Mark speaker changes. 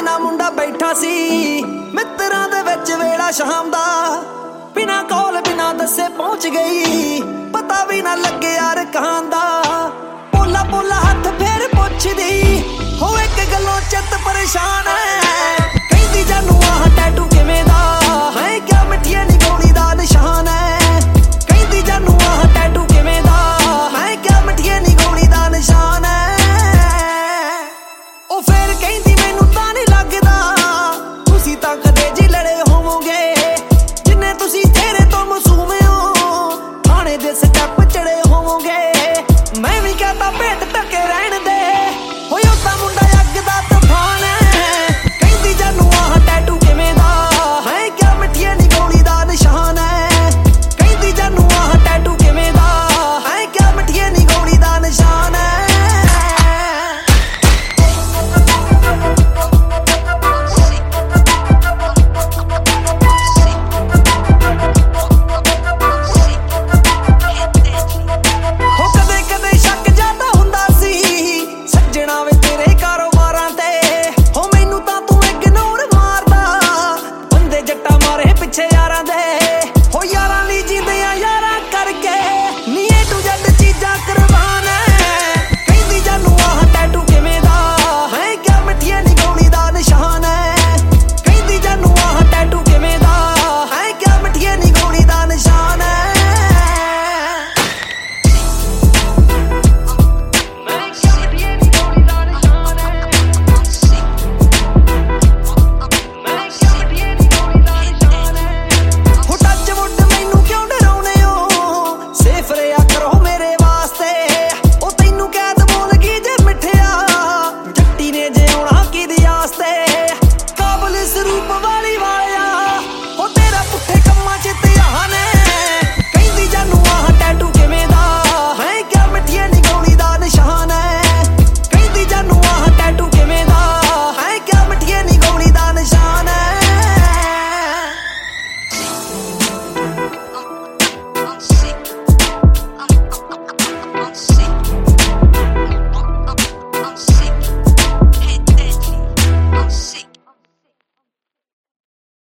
Speaker 1: ਨਾ ਮੁੰਡਾ ਬੈਠਾ ਸੀ ਮਿੱਤਰਾਂ ਦੇ ਵਿੱਚ ਵੇਲਾ ਸ਼ਾਮ ਦਾ ਬਿਨਾ ਕੌਲ ਬਿਨਾ ਦੱਸੇ ਪਹੁੰਚ ਗਈ ਪਤਾ ਵੀ ਨਾ ਲੱਗੇ ਯਾਰ ਕਾਂ ਦਾ ਪੋਲਾ ਪੋਲਾ ਹੱਥ ਫੇਰ ਪੁੱਛਦੀ ਹੋ ਇੱਕ ਗੱਲੋਂ ਚਿੱਤ ਪਰੇਸ਼ਾਨ ਹੈ ਕਹਿੰਦੀ ਜਾਨੂ ਆਹ ਟੈਟੂ ਕਿਵੇਂ ਦਾ ਹੈ ਕਿਆ ਮਿੱਠੀਆਂ ਨੀ ਗੋਲੀ ਦਾ ਨਿਸ਼ਾਨ ਹੈ ਕਹਿੰਦੀ ਜਾਨੂ ਆਹ ਟੈਟੂ ਕਿਵੇਂ ਦਾ ਹੈ ਕਿਆ ਮਿੱਠੀਆਂ ਨੀ ਗੋਲੀ ਦਾ ਨਿਸ਼ਾਨ ਹੈ ਉਹ ਫੇਰ ਕਹਿੰਦੀ ਮੈਨੂੰ ਤਾਂ ਨਹੀਂ ਲੱਗਦਾ ਤੁਸੀਂ ਤਾਂ ਕਦੇ ਜੀ ਲੜੇ ਹੋਵੋਗੇ ਜਿੰਨੇ ਤੁਸੀਂ ਤੇਰੇ ਤੋਂ ਮਾਸੂਮ ਹੋ ਥਾਣੇ ਦੇ ਸਟੈਪ ਚੜੇ ਹੋਵੋਗੇ ਮੈਂ ਵੀ ਕਹਤਾ ਭੇਟ ਟਕੇ ਰਹਿਣ ਦੇ